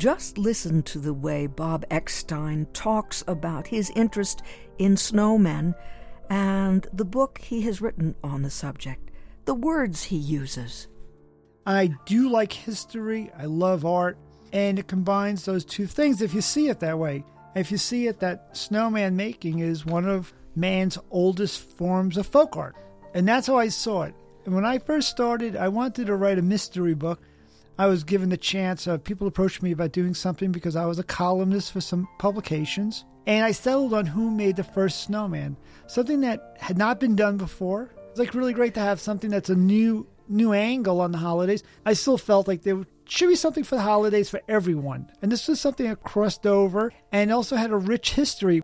Just listen to the way Bob Eckstein talks about his interest in snowmen and the book he has written on the subject, the words he uses. I do like history, I love art, and it combines those two things if you see it that way. If you see it that snowman making is one of man's oldest forms of folk art. And that's how I saw it. And when I first started, I wanted to write a mystery book. I was given the chance. People approached me about doing something because I was a columnist for some publications. And I settled on who made the first snowman, something that had not been done before. It's like really great to have something that's a new angle on the holidays. I still felt like there should be something for the holidays for everyone. And this was something that crossed over and also had a rich history.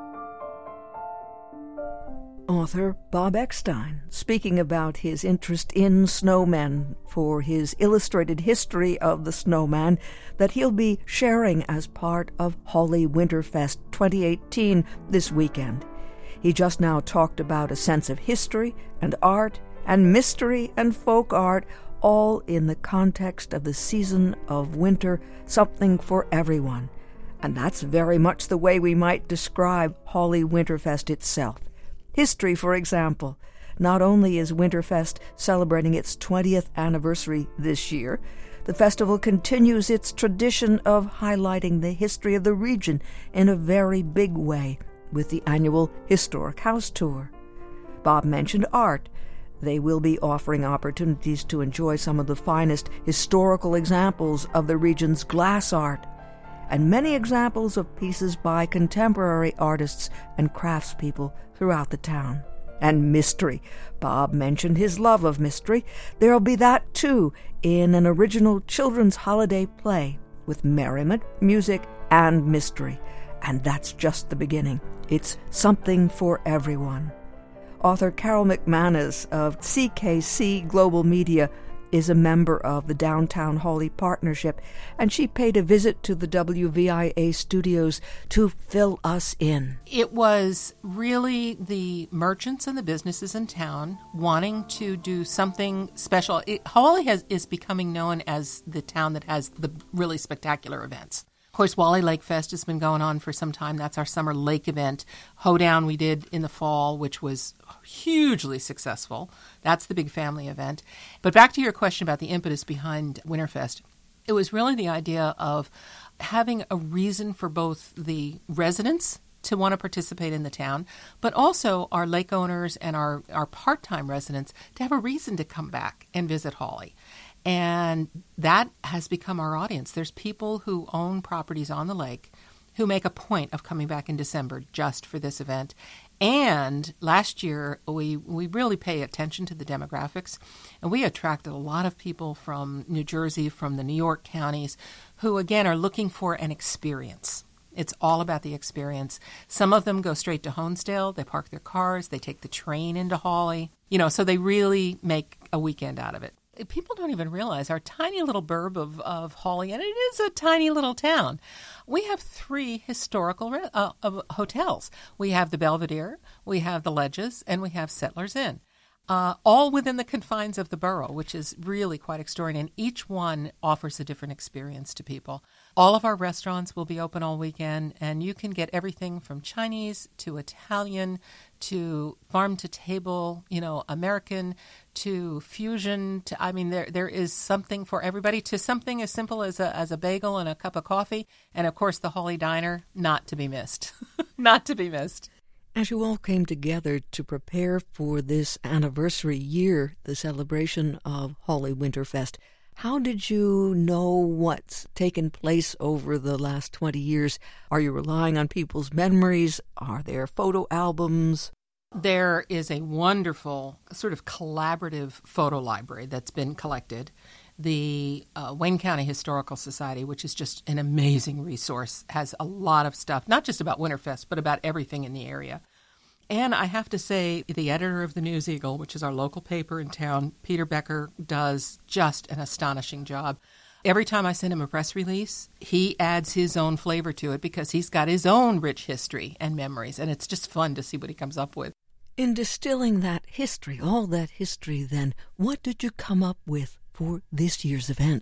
Author Bob Eckstein, speaking about his interest in snowmen for his illustrated history of the snowman that he'll be sharing as part of Hawley Winterfest 2018 this weekend. He just now talked about a sense of history and art and mystery and folk art, all in the context of the season of winter, something for everyone. And that's very much the way we might describe Hawley Winterfest itself. History, for example. Not only is Winterfest celebrating its 20th anniversary this year, the festival continues its tradition of highlighting the history of the region in a very big way with the annual Historic House Tour. Bob mentioned art. They will be offering opportunities to enjoy some of the finest historical examples of the region's glass art, and many examples of pieces by contemporary artists and craftspeople throughout the town. And mystery. Bob mentioned his love of mystery. There'll be that, too, in an original children's holiday play with merriment, music, and mystery. And that's just the beginning. It's something for everyone. Author Carol McManus of CKC Global Media is a member of the Downtown Hawley Partnership, and she paid a visit to the WVIA studios to fill us in. It was really the merchants and the businesses in town wanting to do something special. Hawley is becoming known as the town that has the really spectacular events. Of course, Wally Lake Fest has been going on for some time. That's our summer lake event. Hoedown we did in the fall, which was hugely successful. That's the big family event. But back to your question about the impetus behind Winterfest, it was really the idea of having a reason for both the residents to want to participate in the town, but also our lake owners and our part-time residents to have a reason to come back and visit Hawley. And that has become our audience. There's people who own properties on the lake who make a point of coming back in December just for this event. And last year, we really pay attention to the demographics, and we attracted a lot of people from New Jersey, from the New York counties, who, again, are looking for an experience. It's all about the experience. Some of them go straight to Honesdale. They park their cars. They take the train into Hawley. So they really make a weekend out of it. People don't even realize our tiny little burb of Hawley, and it is a tiny little town. We have 3 historical hotels. We have the Belvedere, we have the Ledges, and we have Settlers Inn, all within the confines of the borough, which is really quite extraordinary. And each one offers a different experience to people. All of our restaurants will be open all weekend, and you can get everything from Chinese to Italian to farm-to-table, American, to fusion, there is something for everybody, to something as simple as a bagel and a cup of coffee, and of course the Hawley Diner, not to be missed. Not to be missed. As you all came together to prepare for this anniversary year, the celebration of Hawley Winterfest, how did you know what's taken place over the last 20 years? Are you relying on people's memories? Are there photo albums? There is a wonderful sort of collaborative photo library that's been collected. The Wayne County Historical Society, which is just an amazing resource, has a lot of stuff, not just about Winterfest, but about everything in the area. And I have to say, the editor of the News Eagle, which is our local paper in town, Peter Becker, does just an astonishing job. Every time I send him a press release, he adds his own flavor to it because he's got his own rich history and memories, and it's just fun to see what he comes up with. In distilling that history, all that history then, what did you come up with for this year's event?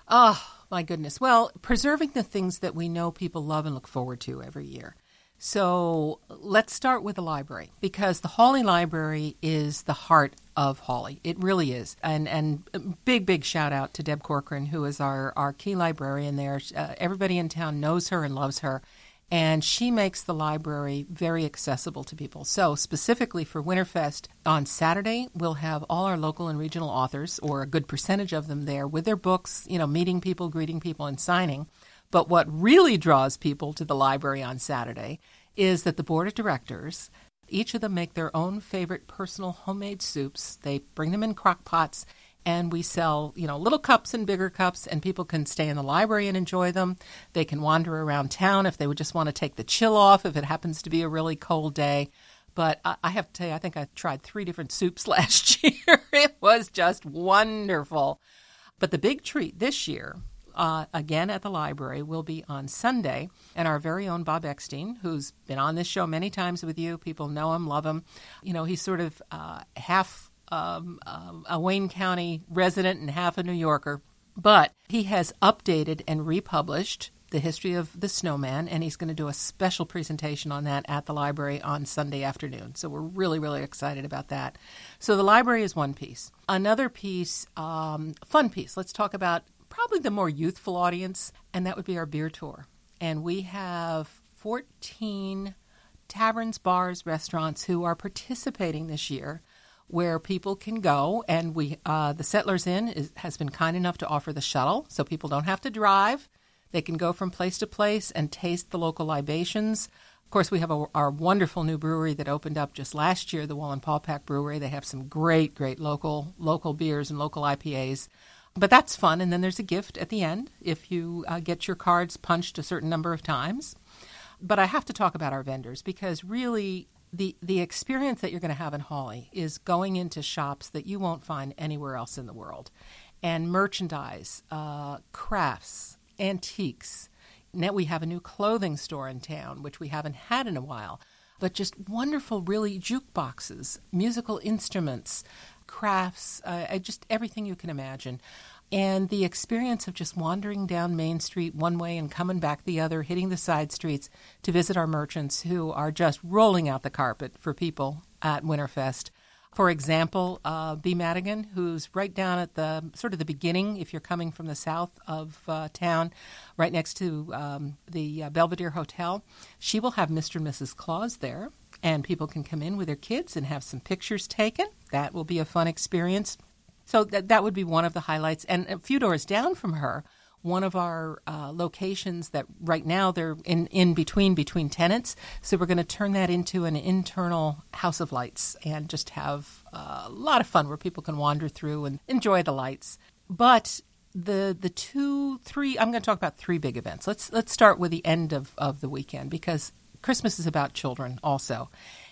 Oh, my goodness. Well, preserving the things that we know people love and look forward to every year. So let's start with the library, because the Hawley Library is the heart of Hawley. It really is. And big shout out to Deb Corcoran, who is our key librarian there. Everybody in town knows her and loves her. And she makes the library very accessible to people. So specifically for Winterfest, on Saturday, we'll have all our local and regional authors, or a good percentage of them there, with their books, meeting people, greeting people, and signing. But what really draws people to the library on Saturday is that the board of directors, each of them make their own favorite personal homemade soups. They bring them in crock pots, and we sell, little cups and bigger cups, and people can stay in the library and enjoy them. They can wander around town if they would just want to take the chill off if it happens to be a really cold day. But I have to tell you, I think I tried 3 different soups last year. It was just wonderful. But the big treat this year, again at the library, will be on Sunday. And our very own Bob Eckstein, who's been on this show many times with you, people know him, love him. He's sort of half a Wayne County resident and half a New Yorker. But he has updated and republished the history of the snowman, and he's going to do a special presentation on that at the library on Sunday afternoon. So we're really, really excited about that. So the library is one piece. Another piece, fun piece, let's talk about probably the more youthful audience, and that would be our beer tour. And we have 14 taverns, bars, restaurants who are participating this year, where people can go, and the Settlers Inn has been kind enough to offer the shuttle, so people don't have to drive. They can go from place to place and taste the local libations. Of course, we have our wonderful new brewery that opened up just last year, the Wallenpaupack Brewery. They have some great local beers and local IPAs. But that's fun, and then there's a gift at the end if you get your cards punched a certain number of times. But I have to talk about our vendors, because really the experience that you're going to have in Hawley is going into shops that you won't find anywhere else in the world. And merchandise, crafts, antiques. Now we have a new clothing store in town, which we haven't had in a while. But just wonderful, really, jukeboxes, musical instruments, crafts, just everything you can imagine. And the experience of just wandering down Main Street one way and coming back the other, hitting the side streets to visit our merchants who are just rolling out the carpet for people at Winterfest. For example, B. Madigan, who's right down at the sort of the beginning, if you're coming from the south of town, right next to the Belvedere Hotel. She will have Mr. and Mrs. Claus there, and people can come in with their kids and have some pictures taken. That will be a fun experience. So that would be one of the highlights. And a few doors down from her, one of our locations that right now they're in between tenants. So we're going to turn that into an internal house of lights and just have a lot of fun where people can wander through and enjoy the lights. But the 2, 3, I'm going to talk about 3 big events. Let's start with the end of the weekend, because Christmas is about children also.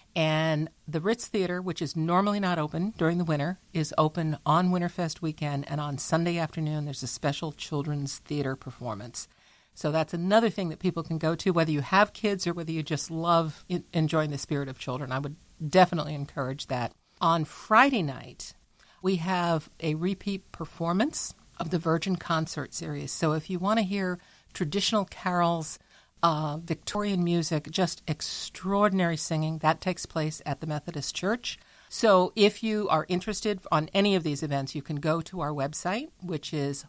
And the Ritz Theater, which is normally not open during the winter, is open on Winterfest weekend. And on Sunday afternoon, there's a special children's theater performance. So that's another thing that people can go to, whether you have kids or whether you just love enjoying the spirit of children. I would definitely encourage that. On Friday night, we have a repeat performance of the Virgin Concert Series. So if you want to hear traditional carols, Victorian music, just extraordinary singing, that takes place at the Methodist Church. So if you are interested on any of these events, you can go to our website, which is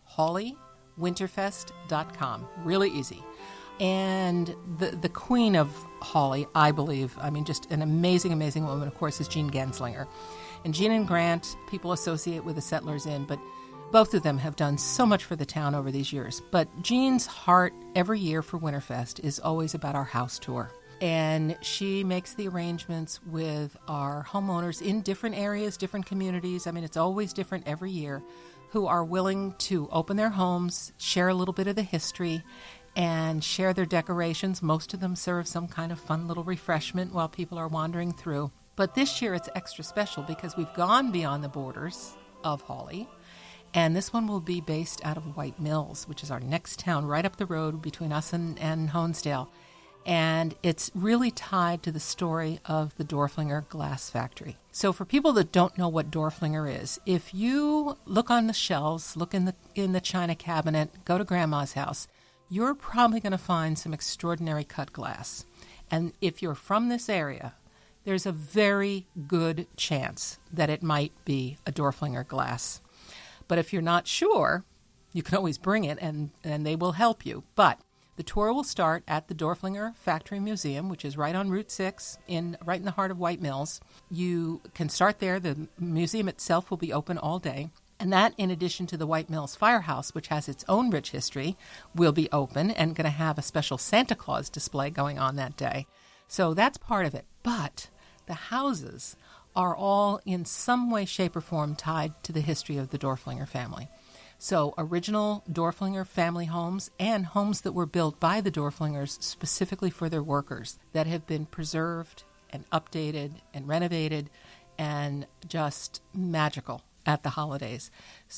HawleyWinterfest.com. Really easy. And the queen of Hawley, I believe, just an amazing, amazing woman, of course, is Jean Genslinger. And Jean and Grant, people associate with the Settlers Inn, but both of them have done so much for the town over these years. But Jean's heart every year for Winterfest is always about our house tour. And she makes the arrangements with our homeowners in different areas, different communities. It's always different every year, who are willing to open their homes, share a little bit of the history, and share their decorations. Most of them serve some kind of fun little refreshment while people are wandering through. But this year it's extra special because we've gone beyond the borders of Hawley. And this one will be based out of White Mills, which is our next town right up the road between us and Honesdale. And it's really tied to the story of the Dorflinger glass factory. So for people that don't know what Dorflinger is, if you look on the shelves, look in the china cabinet, go to Grandma's house, you're probably going to find some extraordinary cut glass. And if you're from this area, there's a very good chance that it might be a Dorflinger glass. But if you're not sure, you can always bring it and they will help you. But the tour will start at the Dorflinger Factory Museum, which is right on Route 6, right in the heart of White Mills. You can start there. The museum itself will be open all day. And that, in addition to the White Mills Firehouse, which has its own rich history, will be open and going to have a special Santa Claus display going on that day. So that's part of it. But the houses are all in some way, shape, or form tied to the history of the Dorflinger family. So original Dorflinger family homes and homes that were built by the Dorflingers specifically for their workers that have been preserved and updated and renovated and just magical at the holidays.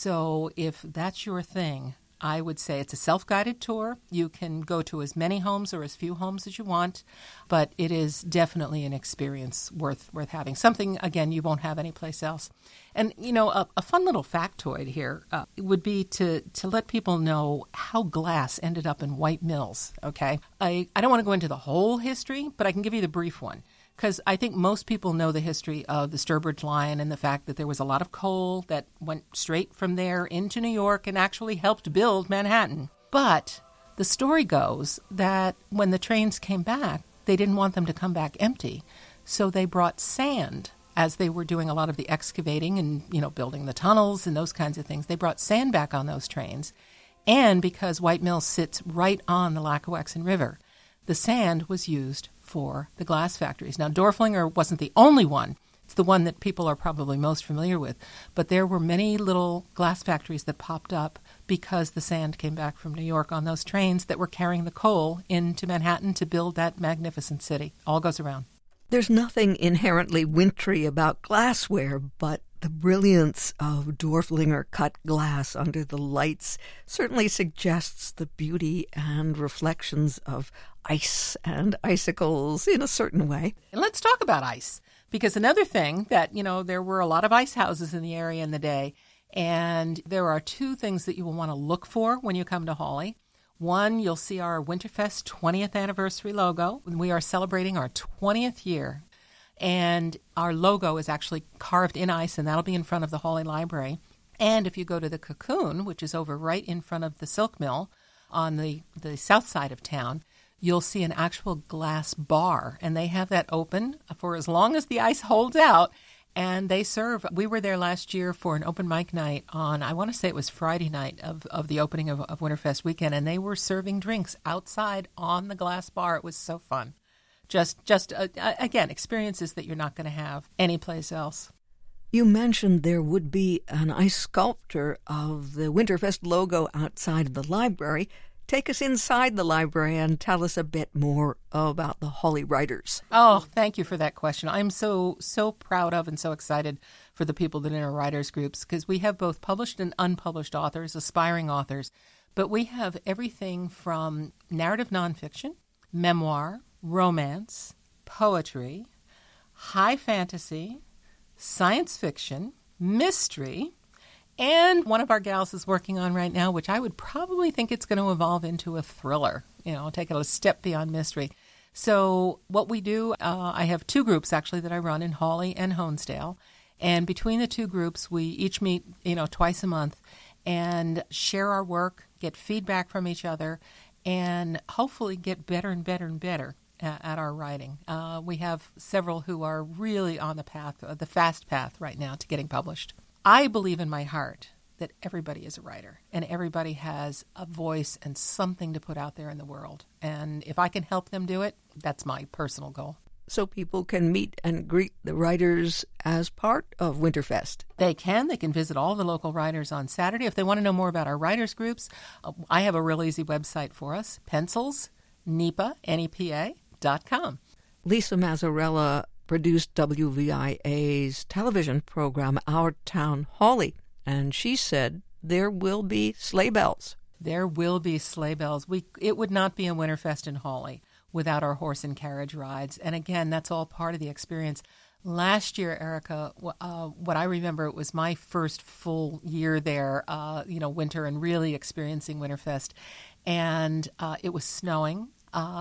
So if that's your thing, I would say it's a self-guided tour. You can go to as many homes or as few homes as you want, but it is definitely an experience worth having. Something, again, you won't have anyplace else. And, a fun little factoid here would be to let people know how glass ended up in White Mills, okay? I don't want to go into the whole history, but I can give you the brief one. Because I think most people know the history of the Sturbridge line and the fact that there was a lot of coal that went straight from there into New York and actually helped build Manhattan. But the story goes that when the trains came back, they didn't want them to come back empty. So they brought sand as they were doing a lot of the excavating and, building the tunnels and those kinds of things. They brought sand back on those trains. And because White Mills sits right on the Lackawaxen River, the sand was used for the glass factories. Now, Dorflinger wasn't the only one. It's the one that people are probably most familiar with. But there were many little glass factories that popped up because the sand came back from New York on those trains that were carrying the coal into Manhattan to build that magnificent city. All goes around. There's nothing inherently wintry about glassware, but the brilliance of Dorflinger cut glass under the lights certainly suggests the beauty and reflections of ice and icicles in a certain way. And let's talk about ice, because another thing that, there were a lot of ice houses in the area in the day, and there are two things that you will want to look for when you come to Hawley. One, you'll see our Winterfest 20th anniversary logo. We are celebrating our 20th year. And our logo is actually carved in ice, and that'll be in front of the Hawley Library. And if you go to the Cocoon, which is over right in front of the Silk Mill on the south side of town, you'll see an actual glass bar. And they have that open for as long as the ice holds out. And they serve. We were there last year for an open mic night on, I want to say it was Friday night of the opening of Winterfest weekend. And they were serving drinks outside on the glass bar. It was so fun. Just again, experiences that you're not going to have anyplace else. You mentioned there would be an ice sculpture of the Winterfest logo outside of the library. Take us inside the library and tell us a bit more about the Hawley Writers. Oh, thank you for that question. I'm so proud of and so excited for the people that are in our writers groups, because we have both published and unpublished authors, aspiring authors, but we have everything from narrative nonfiction, memoir, romance, poetry, high fantasy, science fiction, mystery, and one of our gals is working on right now, which I would probably think it's going to evolve into a thriller, take it a step beyond mystery. So what we do, I have two groups actually that I run in Hawley and Honesdale. And between the two groups, we each meet, twice a month and share our work, get feedback from each other, and hopefully get better and better and better at our writing. We have several who are really on the path, the fast path right now to getting published. I believe in my heart that everybody is a writer and everybody has a voice and something to put out there in the world. And if I can help them do it, that's my personal goal. So people can meet and greet the writers as part of Winterfest. They can. They can visit all the local writers on Saturday. If they want to know more about our writers groups, I have a real easy website for us, pencils.nepa.com. Lisa Mazzarella produced WVIA's television program, Our Town Hawley, and she said there will be sleigh bells. There will be sleigh bells. It would not be a Winterfest in Hawley without our horse and carriage rides. And again, that's all part of the experience. Last year, Erica, what I remember, it was my first full year there, winter, and really experiencing Winterfest. And it was snowing.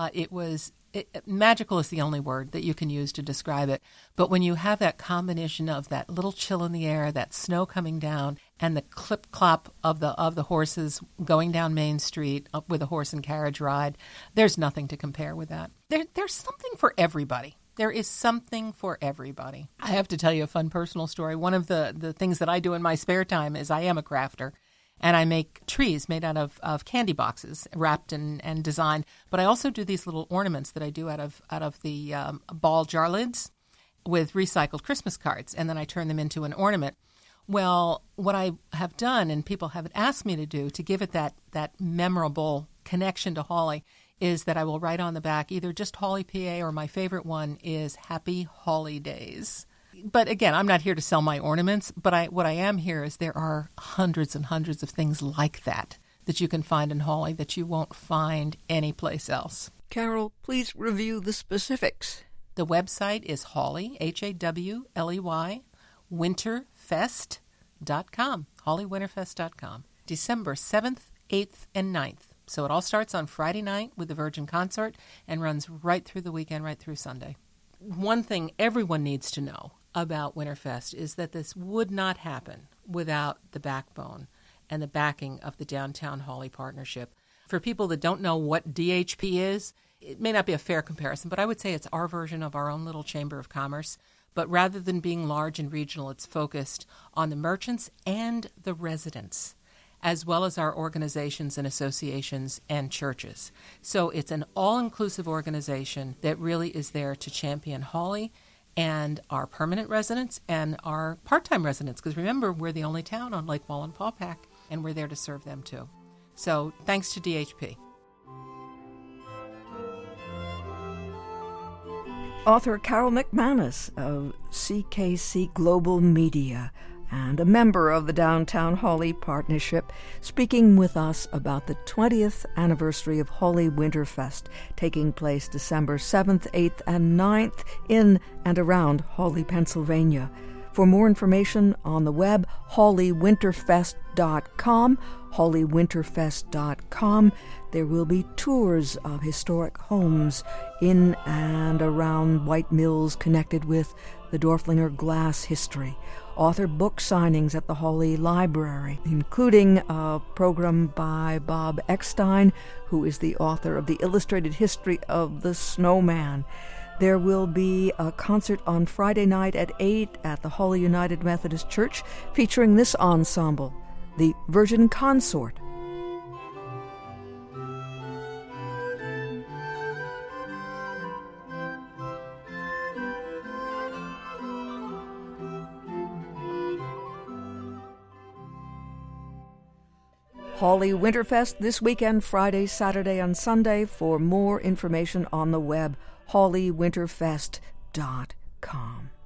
Magical is the only word that you can use to describe it. But when you have that combination of that little chill in the air, that snow coming down, and the clip-clop of the horses going down Main Street up with a horse and carriage ride, there's nothing to compare with that. There's something for everybody. There is something for everybody. I have to tell you a fun personal story. One of the things that I do in my spare time is I am a crafter. And I make trees made out of candy boxes, wrapped and designed. But I also do these little ornaments that I do out of the ball jar lids with recycled Christmas cards, and then I turn them into an ornament. Well, what I have done, and people have asked me to do, to give it that memorable connection to Hawley, is that I will write on the back either just Hawley, PA, or my favorite one is Happy Hawley Days. But again, I'm not here to sell my ornaments, but what I am here is there are hundreds and hundreds of things like that you can find in Hawley that you won't find anyplace else. Carol, please review the specifics. The website is Hawley, Hawley, winterfest.com, hawleywinterfest.com. December 7th, 8th, and 9th. So it all starts on Friday night with the Virgin Consort and runs right through the weekend, right through Sunday. One thing everyone needs to know about Winterfest is that this would not happen without the backbone and the backing of the Downtown Hawley Partnership. For people that don't know what DHP is, it may not be a fair comparison, but I would say it's our version of our own little Chamber of Commerce. But rather than being large and regional, it's focused on the merchants and the residents, as well as our organizations and associations and churches. So it's an all-inclusive organization that really is there to champion Hawley and our permanent residents and our part-time residents, because remember, we're the only town on Lake Wallenpaupack, and we're there to serve them too. So thanks to DHP. Author Carol McManus of CKC Global Media and a member of the Downtown Hawley Partnership, speaking with us about the 20th anniversary of Hawley Winterfest, taking place December 7th, 8th, and 9th in and around Hawley, Pennsylvania. For more information on the web, hawleywinterfest.com, hawleywinterfest.com. There will be tours of historic homes in and around White Mills connected with the Dorflinger glass history. Author book signings at the Hawley Library, including a program by Bob Eckstein, who is the author of The Illustrated History of the Snowman. There will be a concert on Friday night at 8 at the Hawley United Methodist Church featuring this ensemble, the Virgin Consort. Hawley Winterfest this weekend, Friday, Saturday, and Sunday. For more information on the web, hawleywinterfest.com.